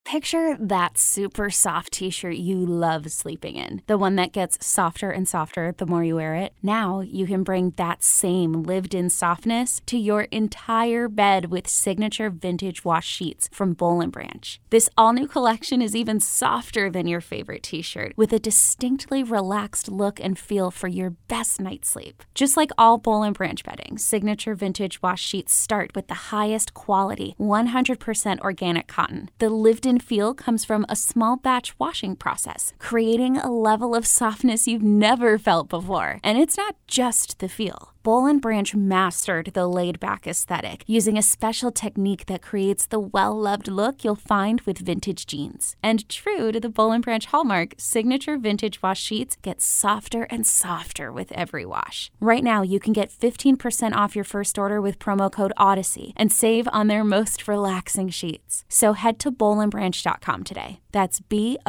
Picture that super soft t-shirt you love sleeping in, the one that gets softer and softer the more you wear it. Now you can bring that same lived-in softness to your entire bed with signature vintage wash sheets from Boll & Branch. This all-new collection is even softer than your favorite t-shirt, with a distinctly relaxed look and feel for your best night's sleep. Just like all Boll & Branch bedding, signature vintage wash sheets start with the highest quality, 100% organic cotton. The lived-in feel comes from a small batch washing process, creating a level of softness you've never felt before. And it's not just the feel. Boll & Branch mastered the laid-back aesthetic using a special technique that creates the well-loved look you'll find with vintage jeans. And true to the Boll & Branch hallmark, signature vintage wash sheets get softer and softer with every wash. Right now, you can get 15% off your first order with promo code Odyssey and save on their most relaxing sheets. So head to bollandbranch.com today. That's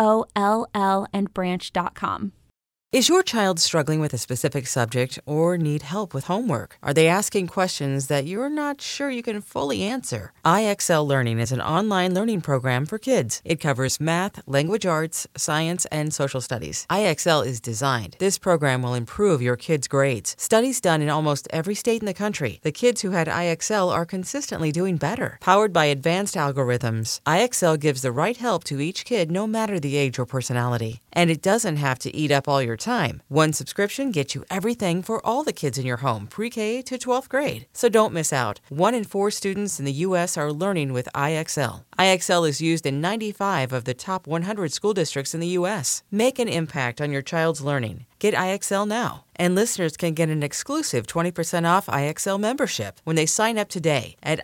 BOLL and branch.com. Is your child struggling with a specific subject or need help with homework? Are they asking questions that you're not sure you can fully answer? IXL Learning is an online learning program for kids. It covers math, language arts, science, and social studies. IXL is designed. This program will improve your kids' grades. Studies done in almost every state in the country. The kids who had IXL are consistently doing better. Powered by advanced algorithms, IXL gives the right help to each kid no matter the age or personality. And it doesn't have to eat up all your time. One subscription gets you everything for all the kids in your home, pre-K to 12th grade. So don't miss out. 1 in 4 students in the U.S. are learning with IXL. IXL is used in 95 of the top 100 school districts in the U.S. Make an impact on your child's learning. Get IXL now. And listeners can get an exclusive 20% off IXL membership when they sign up today at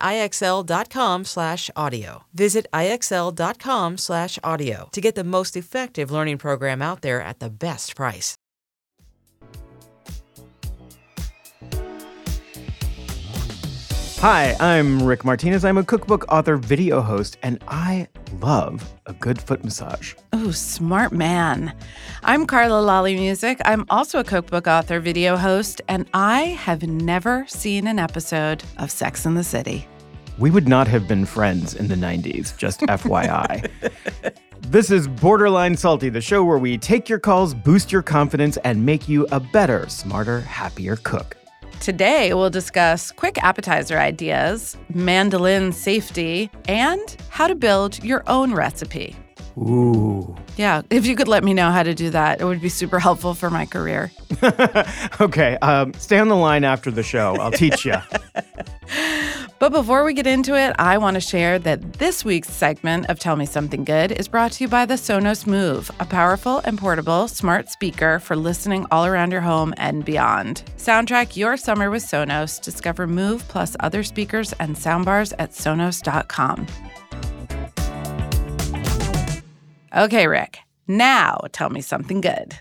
IXL.com/audio. Visit IXL.com/audio to get the most effective learning program out there at the best price. Hi, I'm Rick Martinez. I'm a cookbook author, video host, and I love a good foot massage. Oh, smart man. I'm Carla Lolly Music. I'm also a cookbook author, video host, and I have never seen an episode of Sex and the City. We would not have been friends in the 90s, just FYI. This is Borderline Salty, the show where we take your calls, boost your confidence, and make you a better, smarter, happier cook. Today, we'll discuss quick appetizer ideas, mandolin safety, and how to build your own recipe. Ooh. Yeah, if you could let me know how to do that, it would be super helpful for my career. Okay, stay on the line after the show. I'll teach you. But before we get into it, I want to share that this week's segment of Tell Me Something Good is brought to you by the Sonos Move, a powerful and portable smart speaker for listening all around your home and beyond. Soundtrack your summer with Sonos. Discover Move plus other speakers and soundbars at Sonos.com. Okay, Rick, now tell me something good.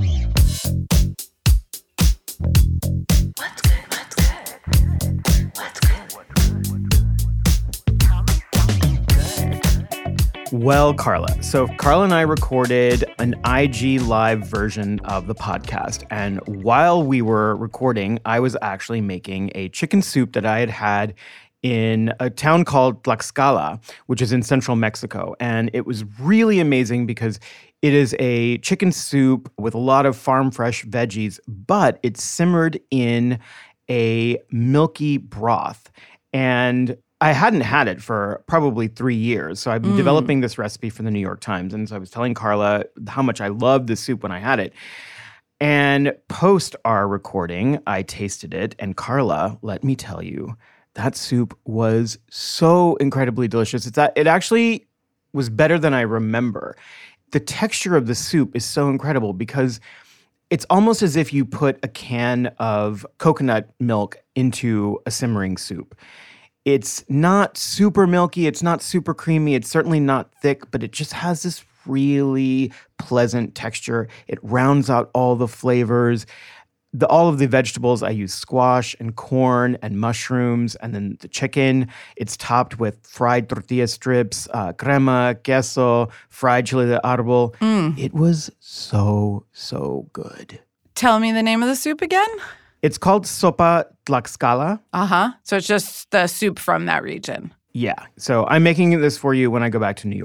Well, Carla, so Carla and I recorded an IG Live version of the podcast. And while we were recording, I was actually making a chicken soup that I had in a town called Tlaxcala, which is in central Mexico. And it was really amazing because it is a chicken soup with a lot of farm-fresh veggies, but it's simmered in a milky broth. And I hadn't had it for probably 3 years. So I've been developing this recipe for the New York Times. And so I was telling Carla how much I loved the soup when I had it. And post our recording, I tasted it. And Carla, let me tell you, that soup was so incredibly delicious. It actually was better than I remember. The texture of the soup is so incredible because it's almost as if you put a can of coconut milk into a simmering soup. It's not super milky, it's not super creamy, it's certainly not thick, but it just has this really pleasant texture. It rounds out all the flavors. All of the vegetables, I use squash and corn and mushrooms, and then the chicken. It's topped with fried tortilla strips, crema, queso, fried chile de árbol. It was so, so good. Tell me the name of the soup again. It's called Sopa Tlaxcala. So it's just the soup from that region. Yeah. So I'm making this for you when I go back to New York.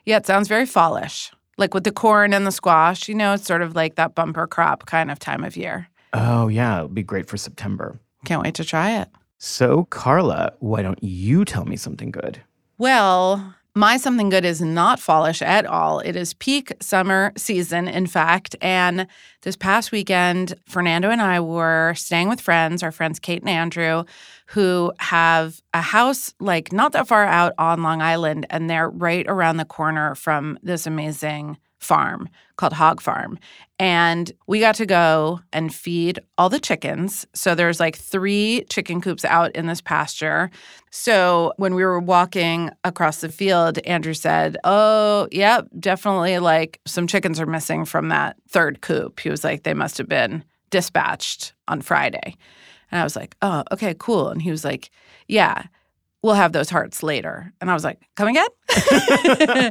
Yeah, it sounds very fallish. Like with the corn and the squash, it's sort of like that bumper crop kind of time of year. Oh, yeah. It'll be great for September. Can't wait to try it. So, Carla, why don't you tell me something good? Well, my something good is not fallish at all. It is peak summer season, in fact. And this past weekend, Fernando and I were staying with friends, our friends Kate and Andrew, who have a house like not that far out on Long Island. And they're right around the corner from this amazing farm called Hog Farm. And we got to go and feed all the chickens. So there's like 3 chicken coops out in this pasture. So when we were walking across the field, Andrew said, oh, yep, definitely like some chickens are missing from that 3rd coop. He was like, they must have been dispatched on Friday. And I was like, oh, okay, cool. And he was like, yeah, we'll have those hearts later. And I was like, come again?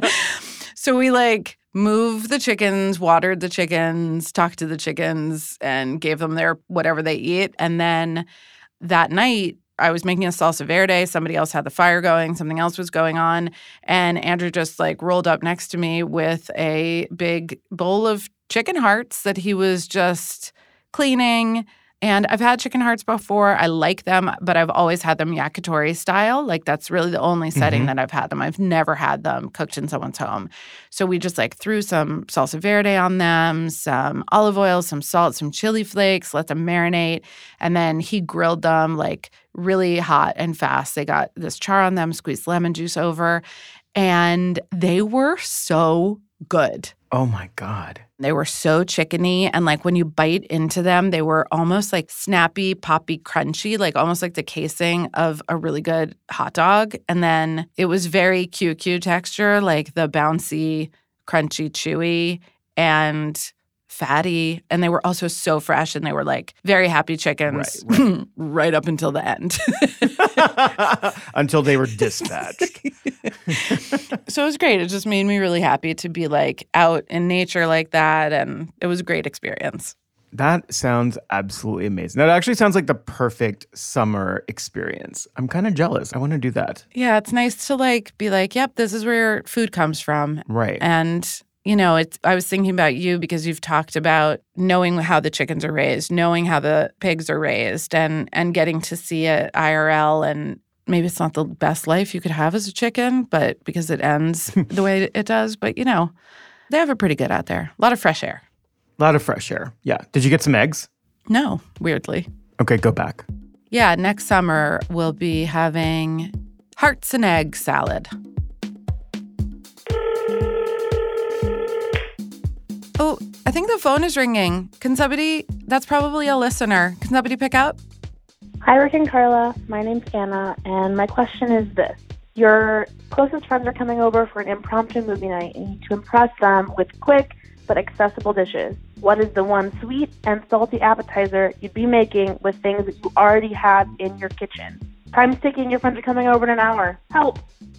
So we like moved the chickens, watered the chickens, talked to the chickens, and gave them their whatever they eat. And then that night, I was making a salsa verde. Somebody else had the fire going. Something else was going on. And Andrew just like rolled up next to me with a big bowl of chicken hearts that he was just cleaning. And I've had chicken hearts before. I like them, but I've always had them yakitori style. Like that's really the only setting that I've had them. I've never had them cooked in someone's home. So we just like threw some salsa verde on them, some olive oil, some salt, some chili flakes, let them marinate. And then he grilled them like really hot and fast. They got this char on them, squeezed lemon juice over, and they were so good. Oh, my God. They were so chickeny, and like when you bite into them, they were almost like snappy, poppy, crunchy, like almost like the casing of a really good hot dog. And then it was very QQ texture, like the bouncy, crunchy, chewy, and fatty. And they were also so fresh, and they were like very happy chickens right. right up until the end. Until they were dispatched. So it was great. It just made me really happy to be like out in nature like that. And it was a great experience. That sounds absolutely amazing. That actually sounds like the perfect summer experience. I'm kind of jealous. I want to do that. Yeah, it's nice to like be like, yep, this is where food comes from. Right. And I was thinking about you because you've talked about knowing how the chickens are raised, knowing how the pigs are raised, and getting to see it IRL. And maybe it's not the best life you could have as a chicken, but because it ends the way it does. But, they have it pretty good out there. A lot of fresh air. A lot of fresh air. Yeah. Did you get some eggs? No, weirdly. Okay, go back. Yeah, next summer we'll be having hearts and egg salad. Oh, I think the phone is ringing. That's probably a listener. Can somebody pick up? Hi, Rick and Carla. My name's Anna, and my question is this. Your closest friends are coming over for an impromptu movie night, and you need to impress them with quick but accessible dishes. What is the one sweet and salty appetizer you'd be making with things that you already have in your kitchen? Time's ticking. Your friends are coming over in an hour. Help.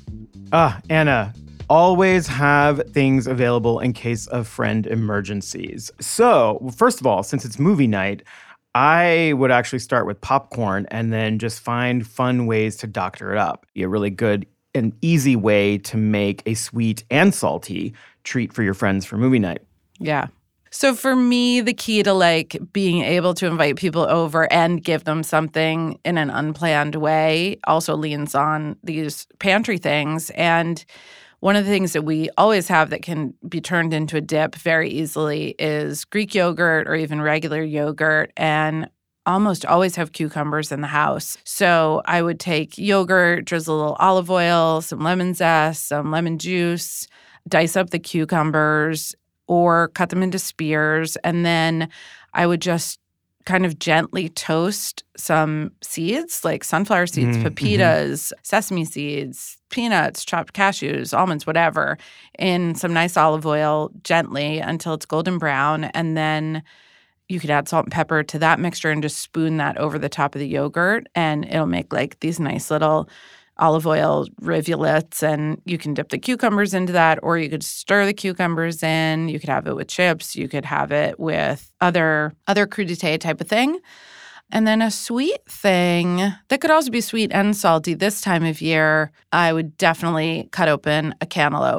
Anna, always have things available in case of friend emergencies. So, first of all, since it's movie night, I would actually start with popcorn and then just find fun ways to doctor it up. A really good and easy way to make a sweet and salty treat for your friends for movie night. Yeah. So for me, the key to like being able to invite people over and give them something in an unplanned way also leans on these pantry things. And one of the things that we always have that can be turned into a dip very easily is Greek yogurt or even regular yogurt, and almost always have cucumbers in the house. So I would take yogurt, drizzle a little olive oil, some lemon zest, some lemon juice, dice up the cucumbers or cut them into spears, and then I would just kind of gently toast some seeds like sunflower seeds, pepitas, sesame seeds, peanuts, chopped cashews, almonds, whatever, in some nice olive oil gently until it's golden brown. And then you could add salt and pepper to that mixture and just spoon that over the top of the yogurt. And it'll make like these nice little olive oil rivulets, and you can dip the cucumbers into that, or you could stir the cucumbers in. You could have it with chips. You could have it with other crudité type of thing. And then a sweet thing that could also be sweet and salty this time of year, I would definitely cut open a cantaloupe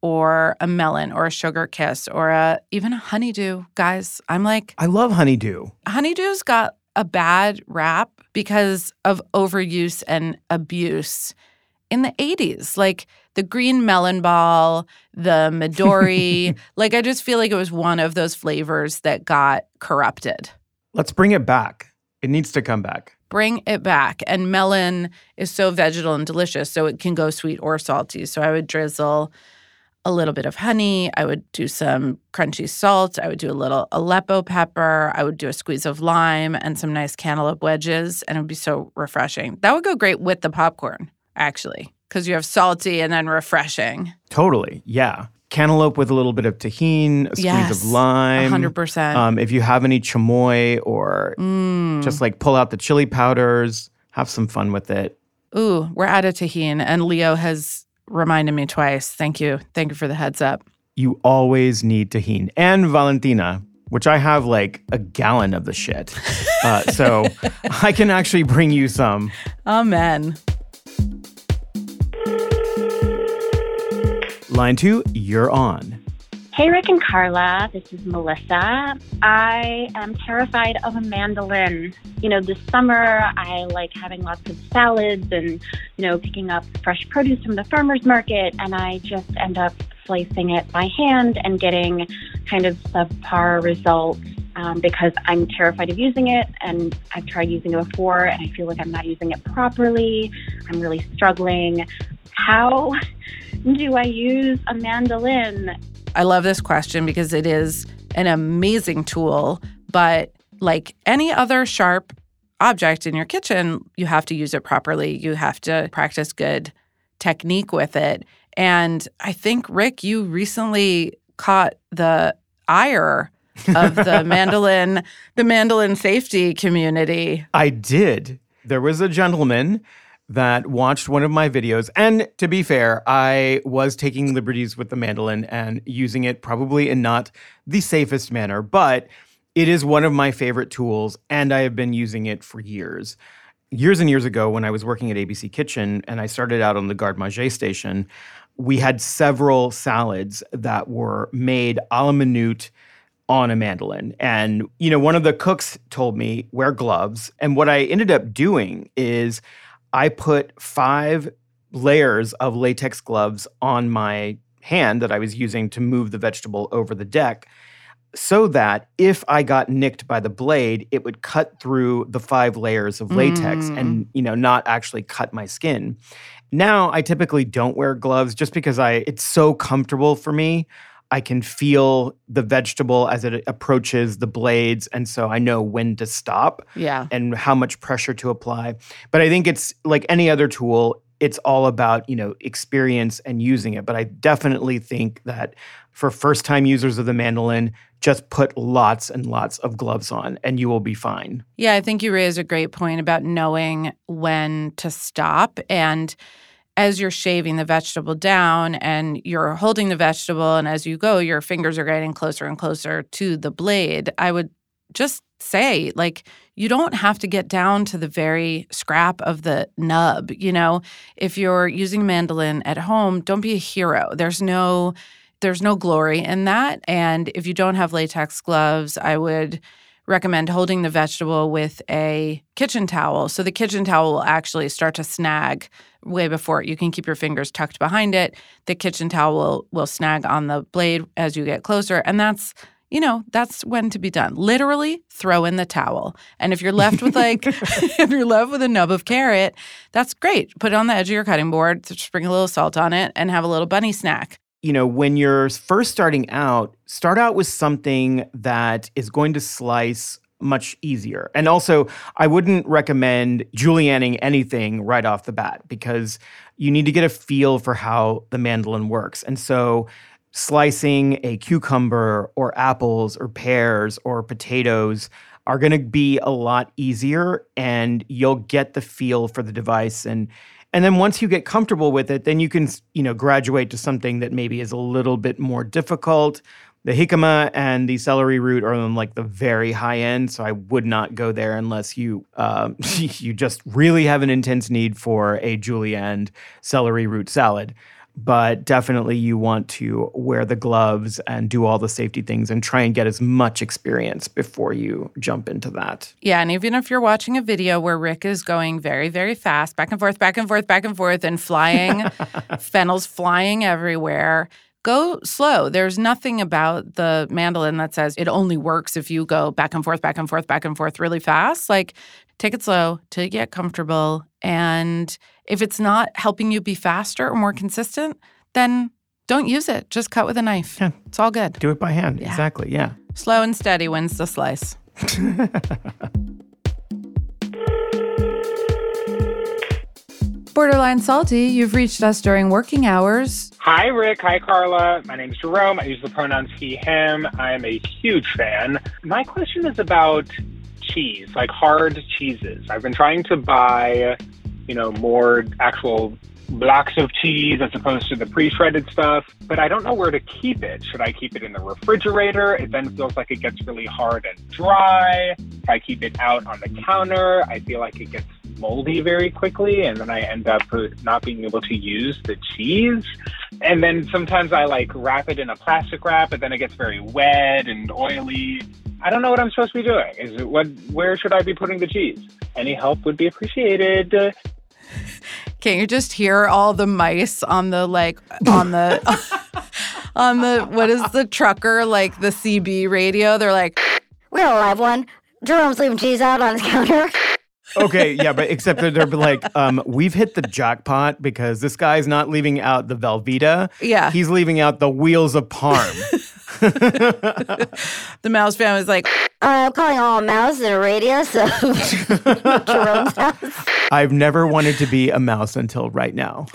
or a melon or a sugar kiss or even a honeydew. Guys, I'm like, I love honeydew. Honeydew's got a bad rap because of overuse and abuse in the 80s. Like the green melon ball, the Midori. Like I just feel like it was one of those flavors that got corrupted. Let's bring it back. It needs to come back. Bring it back. And melon is so vegetal and delicious, so it can go sweet or salty. So I would drizzle a little bit of honey. I would do some crunchy salt. I would do a little Aleppo pepper. I would do a squeeze of lime and some nice cantaloupe wedges, and it would be so refreshing. That would go great with the popcorn, actually, because you have salty and then refreshing. Totally, yeah. Cantaloupe with a little bit of tahini, a squeeze of lime. 100%. If you have any chamoy or just like pull out the chili powders, have some fun with it. Ooh, we're out of tahini, and Leo has reminded me twice. Thank you. Thank you for the heads up. You always need tahini. And Valentina, which I have like a gallon of the shit. So I can actually bring you some. Amen. Line 2, you're on. Hey, Rick and Carla. This is Melissa. I am terrified of a mandolin. This summer, I like having lots of salads and, picking up fresh produce from the farmer's market, and I just end up slicing it by hand and getting kind of subpar results because I'm terrified of using it, and I've tried using it before, and I feel like I'm not using it properly. I'm really struggling. How do I use a mandolin? I love this question because it is an amazing tool, but like any other sharp object in your kitchen, you have to use it properly. You have to practice good technique with it. And I think, Rick, you recently caught the ire of the mandolin safety community. I did. There was a gentleman that watched one of my videos. And to be fair, I was taking liberties with the mandolin and using it probably in not the safest manner, but it is one of my favorite tools, and I have been using it for years. Years and years ago, when I was working at ABC Kitchen and I started out on the Garde Manger station, we had several salads that were made a la minute on a mandolin. And, one of the cooks told me, wear gloves. And what I ended up doing is I put 5 layers of latex gloves on my hand that I was using to move the vegetable over the deck so that if I got nicked by the blade, it would cut through the 5 layers of latex and, not actually cut my skin. Now, I typically don't wear gloves just because it's so comfortable for me. I can feel the vegetable as it approaches the blades, and so I know when to stop and how much pressure to apply. But I think it's like any other tool, it's all about, experience and using it. But I definitely think that for first-time users of the mandolin, just put lots and lots of gloves on and you will be fine. Yeah, I think you raise a great point about knowing when to stop. And as you're shaving the vegetable down and you're holding the vegetable, and as you go, your fingers are getting closer and closer to the blade, I would just say, you don't have to get down to the very scrap of the nub. If you're using mandolin at home, don't be a hero. There's no glory in that. And if you don't have latex gloves, I would recommend holding the vegetable with a kitchen towel. So the kitchen towel will actually start to snag way before. You can keep your fingers tucked behind it. The kitchen towel will snag on the blade as you get closer. And that's when to be done. Literally throw in the towel. And if you're left with if you're left with a nub of carrot, that's great. Put it on the edge of your cutting board, sprinkle a little salt on it, and have a little bunny snack. When you're first starting out, start out with something that is going to slice much easier. And also, I wouldn't recommend julienning anything right off the bat because you need to get a feel for how the mandolin works. And so slicing a cucumber or apples or pears or potatoes are going to be a lot easier, and you'll get the feel for the device. And then once you get comfortable with it, then you can, graduate to something that maybe is a little bit more difficult. The jicama and the celery root are on the very high end, so I would not go there unless you you just really have an intense need for a julienned celery root salad. But definitely you want to wear the gloves and do all the safety things and try and get as much experience before you jump into that. Yeah, and even if you're watching a video where Rick is going very, very fast, back and forth, back and forth, back and forth, and flying, fennel's flying everywhere, go slow. There's nothing about the mandolin that says it only works if you go back and forth, back and forth, back and forth really fast. Like, take it slow till you get comfortable. And if it's not helping you be faster or more consistent, then don't use it. Just cut with a knife. Yeah. It's all good. Do it by hand. Yeah. Exactly, yeah. Slow and steady wins the slice. Borderline Salty, you've reached us during working hours. Hi, Rick. Hi, Carla. My name's Jerome. I use the pronouns he, him. I am a huge fan. My question is about cheese, like hard cheeses. I've been trying to buy, more actual blocks of cheese as opposed to the pre-shredded stuff, but I don't know where to keep it. Should I keep it in the refrigerator? It then feels like it gets really hard and dry. If I keep it out on the counter, I feel like it gets moldy very quickly, and then I end up not being able to use the cheese. And then sometimes I wrap it in a plastic wrap, but then it gets very wet and oily. I don't know what I'm supposed to be doing. Where should I be putting the cheese? Any help would be appreciated. Can't you just hear all the mice on the what is the trucker, like the CB radio? They're like, we don't have one. Jerome's leaving cheese out on his counter. Okay, yeah, but except that they're like, we've hit the jackpot because this guy's not leaving out the Velveeta. Yeah. He's leaving out the wheels of Parm. The mouse family's like, I'm calling all mouse in a radius of Jerome's house. I've never wanted to be a mouse until right now.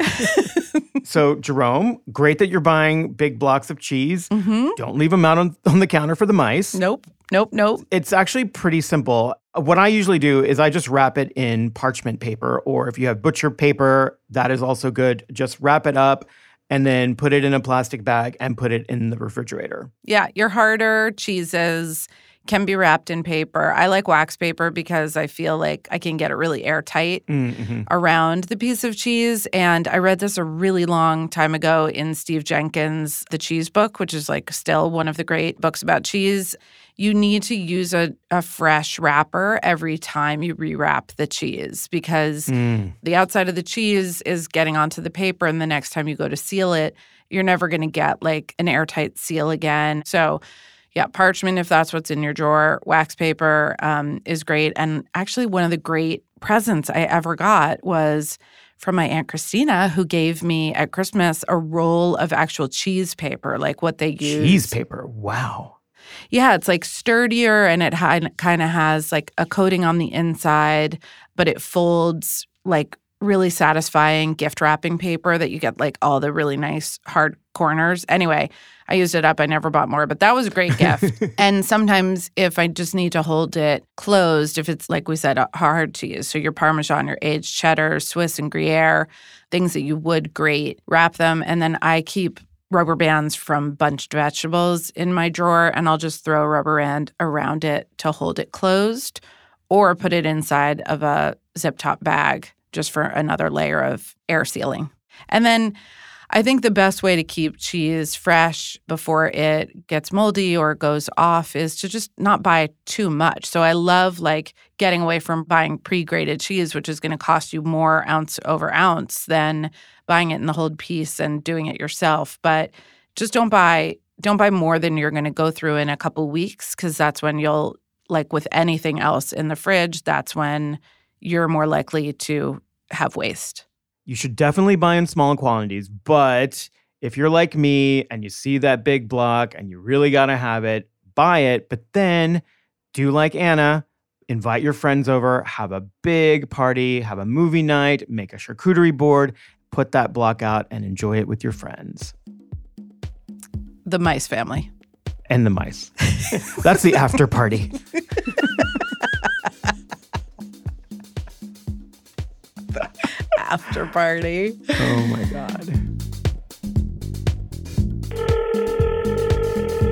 So, Jerome, great that you're buying big blocks of cheese. Mm-hmm. Don't leave them out on the counter for the mice. Nope. It's actually pretty simple. What I usually do is I just wrap it in parchment paper, or if you have butcher paper, that is also good. Just wrap it up and then put it in a plastic bag and put it in the refrigerator. Yeah, your harder cheeses can be wrapped in paper. I like wax paper because I feel like I can get it really airtight around the piece of cheese. And I read this a really long time ago in Steve Jenkins' The Cheese Book, which is still one of the great books about cheese. You need to use a fresh wrapper every time you rewrap the cheese because the outside of the cheese is getting onto the paper, and the next time you go to seal it, you're never going to get an airtight seal again. So yeah, parchment, if that's what's in your drawer. Wax paper is great. And actually, one of the great presents I ever got was from my Aunt Christina, who gave me at Christmas a roll of actual cheese paper, like what they use. Cheese paper, wow. Yeah, it's sturdier, and it kind of has a coating on the inside, but it folds really satisfying gift wrapping paper that you get all the really nice hard corners. Anyway, I used it up. I never bought more, but that was a great gift. And sometimes if I just need to hold it closed, if it's, like we said, hard cheese, so your Parmesan, your aged cheddar, Swiss and Gruyere, things that you would grate, wrap them. And then I keep rubber bands from bunched vegetables in my drawer, and I'll just throw a rubber band around it to hold it closed or put it inside of a zip-top bag just for another layer of air sealing. And then I think the best way to keep cheese fresh before it gets moldy or goes off is to just not buy too much. So I love getting away from buying pre-grated cheese, which is going to cost you more ounce over ounce than buying it in the whole piece and doing it yourself. But just don't buy more than you're going to go through in a couple weeks, because that's when you'll, with anything else in the fridge, that's when you're more likely to have waste. You should definitely buy in small quantities, but if you're like me and you see that big block and you really got to have it, buy it, but then do like Anna, invite your friends over, have a big party, have a movie night, make a charcuterie board, put that block out and enjoy it with your friends. The mice family. And the mice. That's the after party. After party. Oh my God.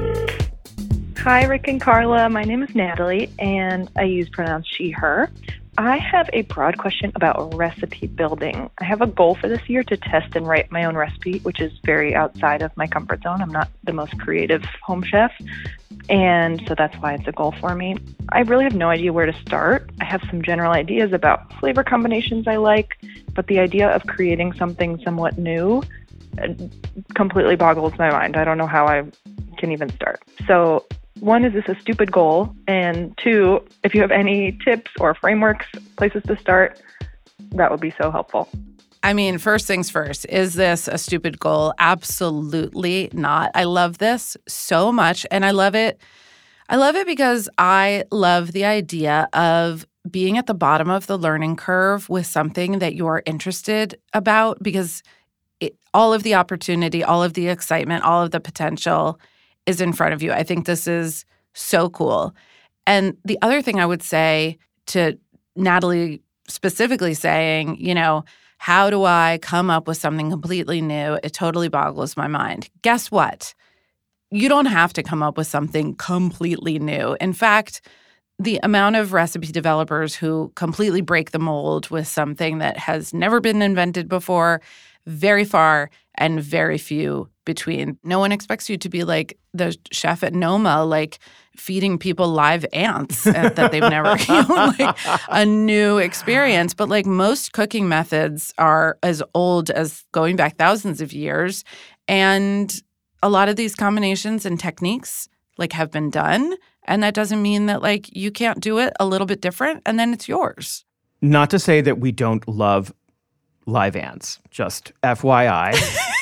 Hi, Rick and Carla. My name is Natalie, and I use pronouns she, her. I have a broad question about recipe building. I have a goal for this year to test and write my own recipe, which is very outside of my comfort zone. I'm not the most creative home chef, and so that's why it's a goal for me. I really have no idea where to start. I have some general ideas about flavor combinations I like, but the idea of creating something somewhat new completely boggles my mind. I don't know how I can even start. So 1, is this a stupid goal? And 2, if you have any tips or frameworks, places to start, that would be so helpful. I mean, first things first, is this a stupid goal? Absolutely not. I love this so much, and I love it. I love it because I love the idea of being at the bottom of the learning curve with something that you're interested about, because all of the opportunity, all of the excitement, all of the potential is in front of you. I think this is so cool. And the other thing I would say to Natalie specifically saying, how do I come up with something completely new? It totally boggles my mind. Guess what? You don't have to come up with something completely new. In fact, the amount of recipe developers who completely break the mold with something that has never been invented before, very far and very few between. No one expects you to be like the chef at Noma, like feeding people live ants that they've never, like a new experience. But like most cooking methods are as old as going back thousands of years. And a lot of these combinations and techniques like have been done. And that doesn't mean that like you can't do it a little bit different and then it's yours. Not to say that we don't love live ants, just FYI.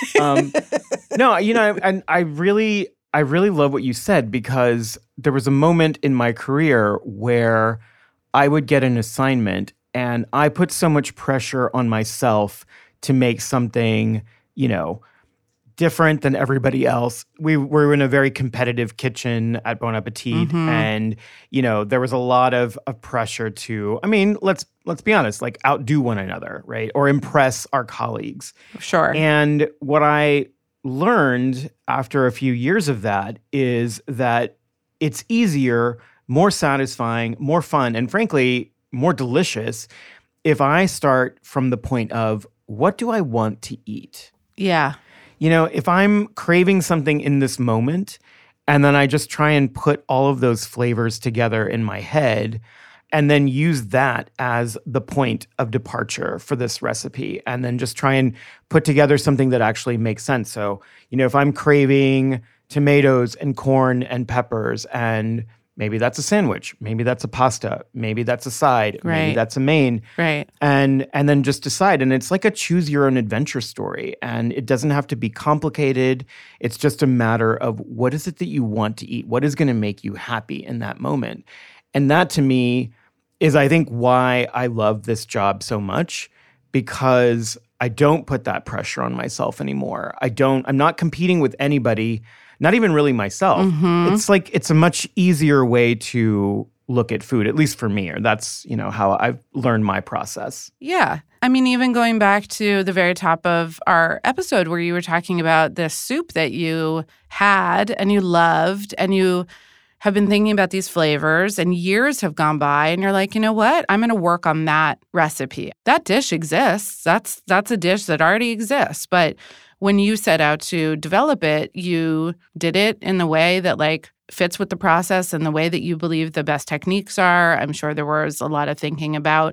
No, and I really love what you said, because there was a moment in my career where I would get an assignment and I put so much pressure on myself to make something, different than everybody else. We were in a very competitive kitchen at Bon Appetit, and there was a lot of pressure to, let's be honest, like outdo one another, right? Or impress our colleagues. Sure. And what I learned after a few years of that is that it's easier, more satisfying, more fun, and frankly, more delicious if I start from the point of, what do I want to eat? Yeah. If I'm craving something in this moment, and then I just try and put all of those flavors together in my head, and then use that as the point of departure for this recipe, and then just try and put together something that actually makes sense. So, if I'm craving tomatoes and corn and peppers, and maybe that's a sandwich, maybe that's a pasta, maybe that's a side, maybe that's a main. Right. And then just decide. And it's like a choose your own adventure story. And it doesn't have to be complicated. It's just a matter of, what is it that you want to eat? What is going to make you happy in that moment? And that to me is, I think, why I love this job so much, because I don't put that pressure on myself anymore. I'm not competing with anybody, not even really myself. It's like, it's a much easier way to look at food, at least for me, or that's, how I've learned my process. Yeah. Even going back to the very top of our episode where you were talking about this soup that you had and you loved, and you have been thinking about these flavors, and years have gone by, and you're like, you know what? I'm going to work on that recipe. That dish exists. That's a dish that already exists. But when you set out to develop it, you did it in the way that like fits with the process and the way that you believe the best techniques are. I'm sure there was a lot of thinking about,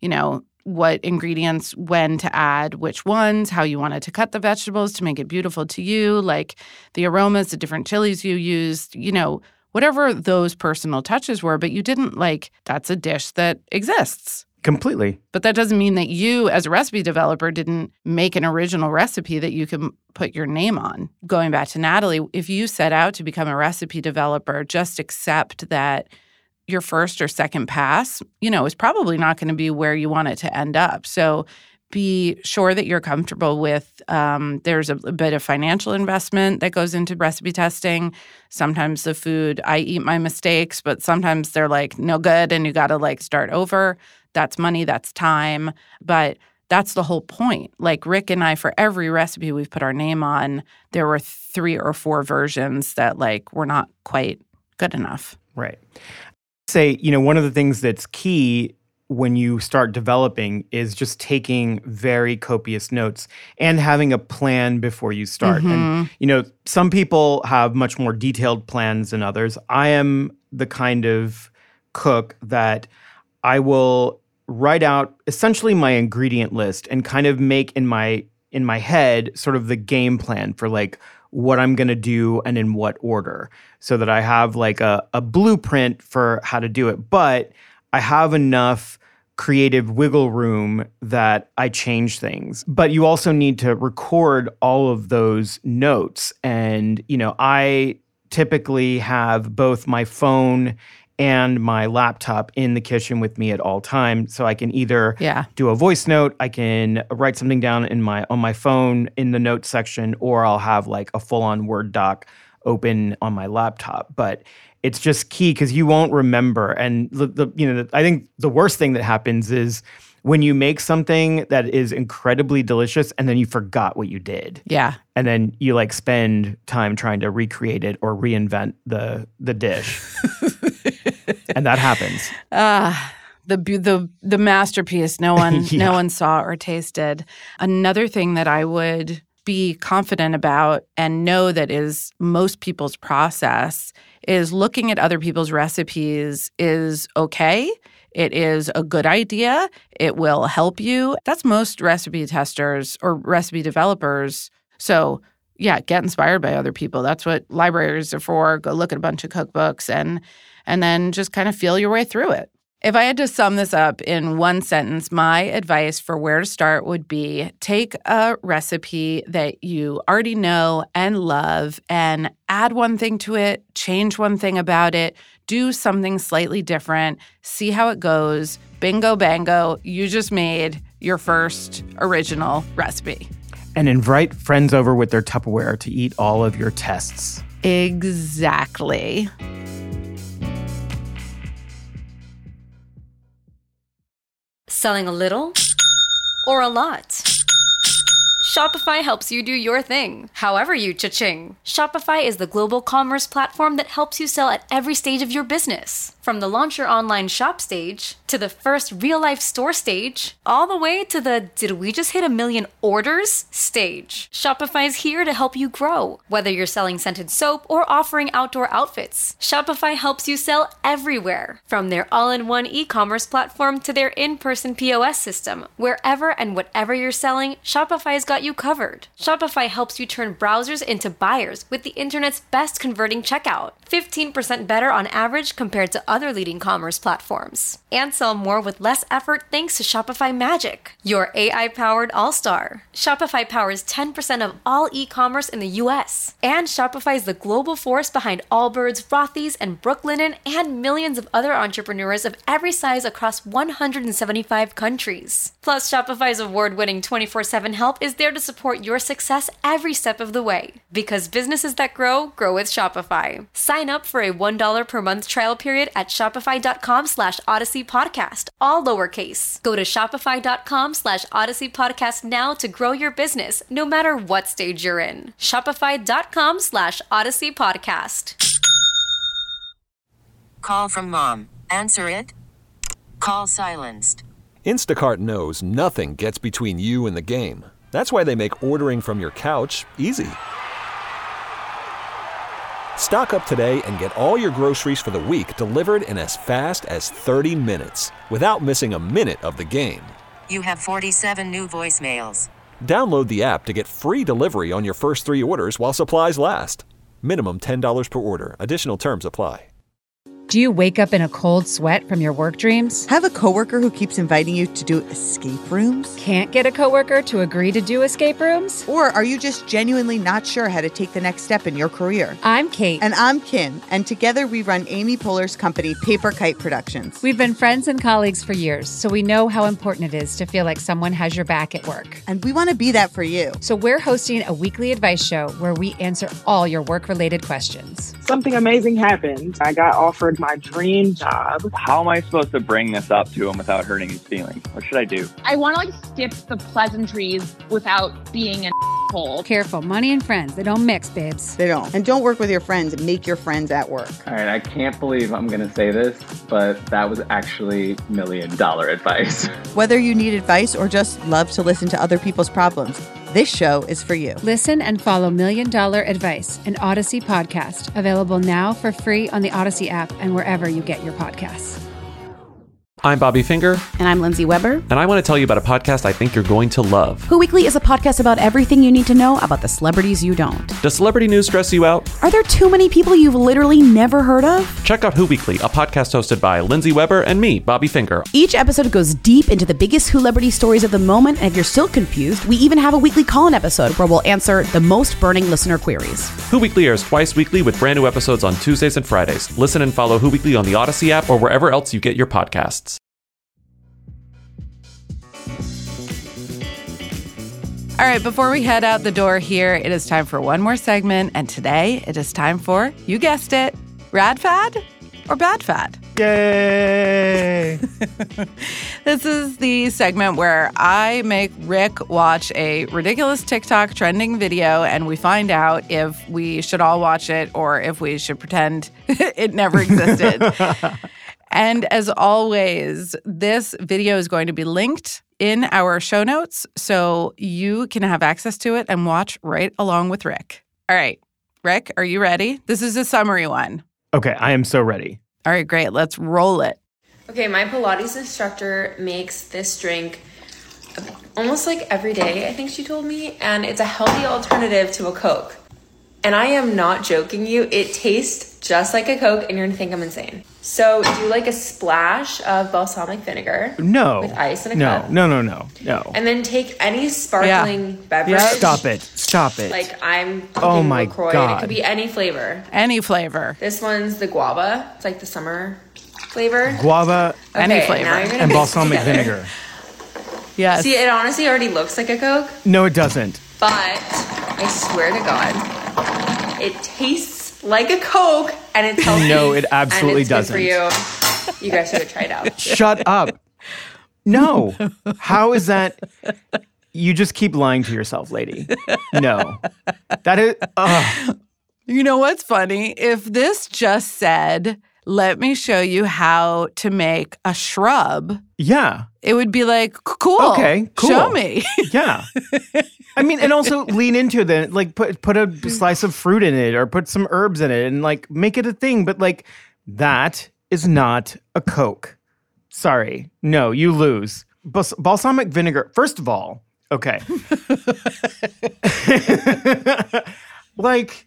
what ingredients, when to add which ones, how you wanted to cut the vegetables to make it beautiful to you, like the aromas, the different chilies you used, whatever those personal touches were. But you didn't that's a dish that exists. Completely. But that doesn't mean that you, as a recipe developer, didn't make an original recipe that you can put your name on. Going back to Natalie, if you set out to become a recipe developer, just accept that your first or second pass, is probably not going to be where you want it to end up. So be sure that you're comfortable with there's a bit of financial investment that goes into recipe testing. Sometimes the food, I eat my mistakes, but sometimes they're no good and you got to start over. That's money, that's time. But that's the whole point. Rick and I, for every recipe we've put our name on, there were 3 or 4 versions that were not quite good enough. Right. Say, one of the things that's key when you start developing is just taking very copious notes and having a plan before you start. And, some people have much more detailed plans than others. I am the kind of cook that I will write out essentially my ingredient list and kind of make in my head sort of the game plan for like what I'm going to do and in what order, so that I have like a blueprint for how to do it. But I have enough creative wiggle room that I change things. But you also need to record all of those notes. And, I typically have both my phone and my laptop in the kitchen with me at all times. So I can either do a voice note, I can write something down on my phone in the notes section, or I'll have like a full-on Word doc open on my laptop. But it's just key because you won't remember. And I think the worst thing that happens is when you make something that is incredibly delicious and then you forgot what you did. Yeah. And then you like spend time trying to recreate it or reinvent the dish. And that happens. The masterpiece no one saw or tasted. Another thing that I would be confident about and know that is most people's process is looking at other people's recipes is okay. It is a good idea. It will help you. That's most recipe testers or recipe developers. So yeah, get inspired by other people. That's what libraries are for. Go look at a bunch of cookbooks and then just kind of feel your way through it. If I had to sum this up in one sentence, my advice for where to start would be take a recipe that you already know and love and add one thing to it, change one thing about it, do something slightly different, see how it goes. Bingo, bango, you just made your first original recipe. And invite friends over with their Tupperware to eat all of your tests. Exactly. Selling a little or a lot? Shopify helps you do your thing, however you cha-ching. Shopify is the global commerce platform that helps you sell at every stage of your business. From the launch your online shop stage, to the first real-life store stage, all the way to the did we just hit 1 million orders stage. Shopify's here to help you grow. Whether you're selling scented soap or offering outdoor outfits, Shopify helps you sell everywhere. From their all-in-one e-commerce platform to their in-person POS system, wherever and whatever you're selling, Shopify's got you covered. Shopify helps you turn browsers into buyers with the internet's best converting checkout. 15% better on average compared to other leading commerce platforms. And sell more with less effort thanks to Shopify Magic, your AI-powered all-star. Shopify powers 10% of all e-commerce in the US. And Shopify is the global force behind Allbirds, Rothy's, and Brooklinen, and millions of other entrepreneurs of every size across 175 countries. Plus, Shopify's award-winning 24/7 help is there to support your success every step of the way. Because businesses that grow with Shopify. Sign up for a $1 per month trial period at shopify.com/Odyssey Podcast, all lowercase. Go to shopify.com/Odyssey Podcast now to grow your business, no matter what stage you're in. Shopify.com/Odyssey Podcast. Call from mom. Answer it. Call silenced. Instacart knows nothing gets between you and the game. That's why they make ordering from your couch easy. Stock up today and get all your groceries for the week delivered in as fast as 30 minutes without missing a minute of the game. You have 47 new voicemails. Download the app to get free delivery on your first 3 orders while supplies last. Minimum $10 per order. Additional terms apply. Do you wake up in a cold sweat from your work dreams? Have a coworker who keeps inviting you to do escape rooms? Can't get a coworker to agree to do escape rooms? Or are you just genuinely not sure how to take the next step in your career? I'm Kate. And I'm Kim. And together we run Amy Poehler's company, Paper Kite Productions. We've been friends and colleagues for years, so we know how important it is to feel like someone has your back at work. And we want to be that for you. So we're hosting a weekly advice show where we answer all your work-related questions. Something amazing happened. I got offered is my dream job. How am I supposed to bring this up to him without hurting his feelings? What should I do? I want to skip the pleasantries without being an asshole. Careful, money and friends, they don't mix, babes. They don't. And don't work with your friends. Make your friends at work. All right, I can't believe I'm going to say this, but that was actually $1 million advice. Whether you need advice or just love to listen to other people's problems, this show is for you. Listen and follow $1 Million Advice, an Odyssey podcast. Available now for free on the Odyssey app and wherever you get your podcasts. I'm Bobby Finger. And I'm Lindsay Weber. And I want to tell you about a podcast I think you're going to love. Who Weekly is a podcast about everything you need to know about the celebrities you don't. Does celebrity news stress you out? Are there too many people you've literally never heard of? Check out Who Weekly, a podcast hosted by Lindsay Weber and me, Bobby Finger. Each episode goes deep into the biggest Who-lebrity stories of the moment, and if you're still confused, we even have a weekly call-in episode where we'll answer the most burning listener queries. Who Weekly airs twice weekly with brand new episodes on Tuesdays and Fridays. Listen and follow Who Weekly on the Odyssey app or wherever else you get your podcasts. All right, before we head out the door here, it is time for one more segment. And today it is time for, you guessed it, Rad Fad or Bad Fad. Yay! This is the segment where I make Rick watch a ridiculous TikTok trending video and we find out if we should all watch it or if we should pretend it never existed. And as always, this video is going to be linked in our show notes, so you can have access to it and watch right along with Rick. All right, Rick, are you ready? This is a summary one. Okay, I am so ready. All right, great. Let's roll it. Okay, my Pilates instructor makes this drink almost like every day, I think she told me, and it's a healthy alternative to a Coke. And I am not joking you, it tastes just like a Coke and you're gonna think I'm insane. So do like a splash of balsamic vinegar. No. With ice in a cup. No. And then take any sparkling beverage. Yeah. Stop it. Like I'm Oh my LaCroix. God. It could be any flavor. Any flavor. This one's the guava. It's like the summer flavor. Guava. Okay, any flavor. And balsamic vinegar. Yes. See, it honestly already looks like a Coke. No, it doesn't. But I swear to God, it tastes like a Coke and it's healthy. No, it absolutely and it's doesn't. Good for you. You guys should try it out. Shut up. No. How is that? You just keep lying to yourself, lady. No. That is. You know what's funny? If this just said, let me show you how to make a shrub. Yeah. It would be like, cool. Okay, cool. Show me. Yeah. I mean, and also lean into it. Like, put a slice of fruit in it or put some herbs in it and, like, make it a thing. But, like, that is not a Coke. Sorry. No, you lose. Balsamic vinegar, first of all, okay. Like,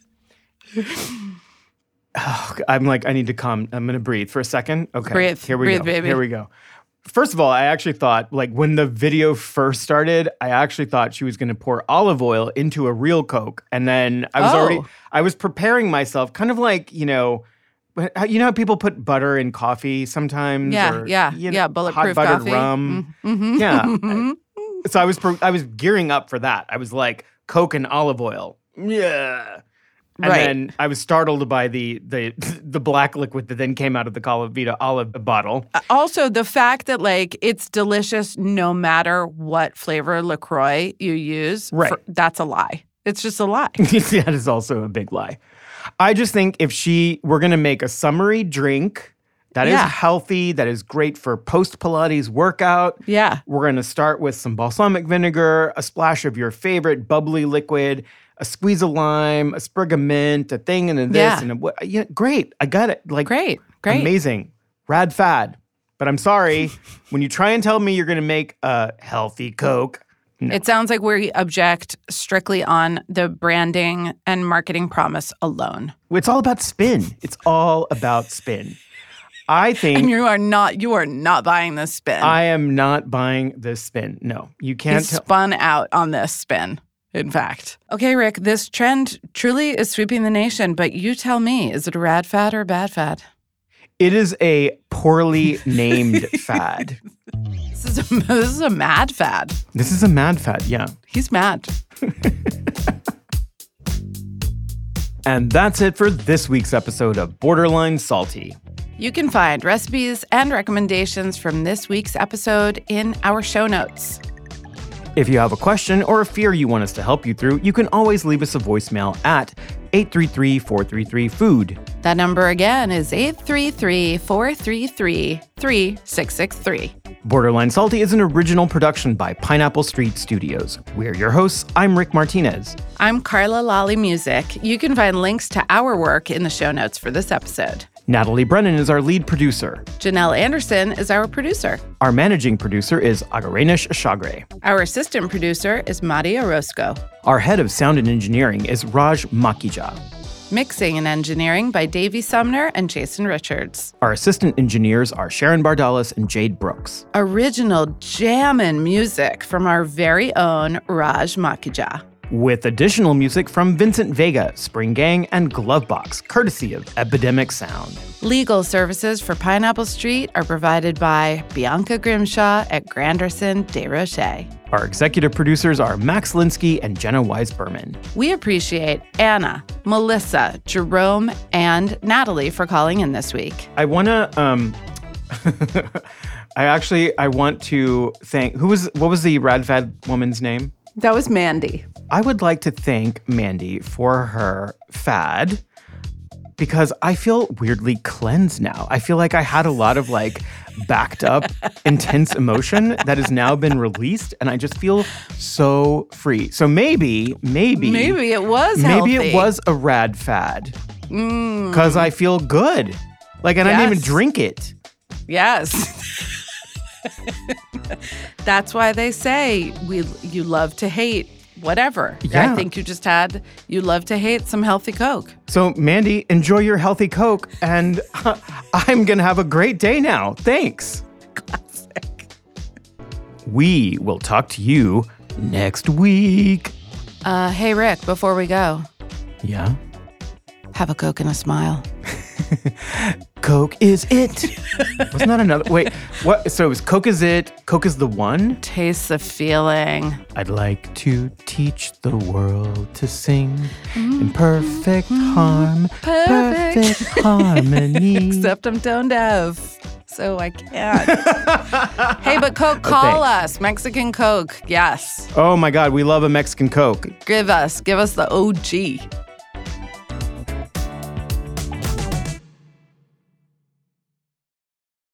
I'm like, I need to calm. I'm going to breathe for a second. Okay. Breathe. Here we go. Baby. Here we go. First of all, I actually thought, like, when the video first started, I actually thought she was going to pour olive oil into a real Coke. And then I was preparing myself, kind of like, you know how people put butter in coffee sometimes? Yeah, bulletproof hot buttered coffee. rum. Mm-hmm. Yeah. So I was gearing up for that. I was like, Coke and olive oil. Yeah. And then I was startled by the black liquid that then came out of the Calavita olive bottle. Also, the fact that, like, it's delicious no matter what flavor LaCroix you use, that's a lie. It's just a lie. That is also a big lie. I just think if we're going to make a summery drink that is healthy, that is great for post-Pilates workout. Yeah. We're going to start with some balsamic vinegar, a splash of your favorite bubbly liquid, a squeeze of lime, a sprig of mint, a thing and a this and a great. I got it. Like, great. Amazing. Rad fad. But I'm sorry, when you try and tell me you're going to make a healthy Coke. No. It sounds like we object strictly on the branding and marketing promise alone. It's all about spin. It's all about spin. I think... And you are not buying this spin. I am not buying this spin. No, you can't. He spun out on this spin, in fact. Okay, Rick, this trend truly is sweeping the nation, but you tell me, is it a rad fad or a bad fad? It is a poorly named fad. This is a mad fad. This is a mad fad, yeah. He's mad. And that's it for this week's episode of Borderline Salty. You can find recipes and recommendations from this week's episode in our show notes. If you have a question or a fear you want us to help you through, you can always leave us a voicemail at 833-433-FOOD. That number again is 833-433-3663. Borderline Salty is an original production by Pineapple Street Studios. We're your hosts. I'm Rick Martinez. I'm Carla Lolly Music. You can find links to our work in the show notes for this episode. Natalie Brennan is our lead producer. Janelle Anderson is our producer. Our managing producer is Agarenish Ashagre. Our assistant producer is Madi Orozco. Our head of sound and engineering is Raj Makija. Mixing and engineering by Davey Sumner and Jason Richards. Our assistant engineers are Sharon Bardalis and Jade Brooks. Original jammin' music from our very own Raj Makija. With additional music from Vincent Vega, Spring Gang, and Glovebox, courtesy of Epidemic Sound. Legal services for Pineapple Street are provided by Bianca Grimshaw at Granderson de Roche. Our executive producers are Max Linsky and Jenna Wise-Berman. We appreciate Anna, Melissa, Jerome, and Natalie for calling in this week. I want to, I want to thank, what was the Radfad woman's name? That was Mandy. I would like to thank Mandy for her fad because I feel weirdly cleansed now. I feel like I had a lot of backed up, intense emotion that has now been released, and I just feel so free. So maybe it was healthy. Maybe it was a rad fad because I feel good. I didn't even drink it. Yes. That's why they say you love to hate whatever. Yeah. I think you love to hate some healthy Coke. So Mandy, enjoy your healthy Coke, and I'm going to have a great day now. Thanks. Classic. We will talk to you next week. Hey, Rick, before we go. Yeah? Have a Coke and a smile. Coke is it. Wasn't that another? Wait, what? So it was Coke is it. Coke is the one. Taste the feeling. I'd like to teach the world to sing in perfect perfect harmony. Except I'm tone deaf, so I can't. Hey, but Coke, call us. Mexican Coke, yes. Oh my God, we love a Mexican Coke. Give us the OG.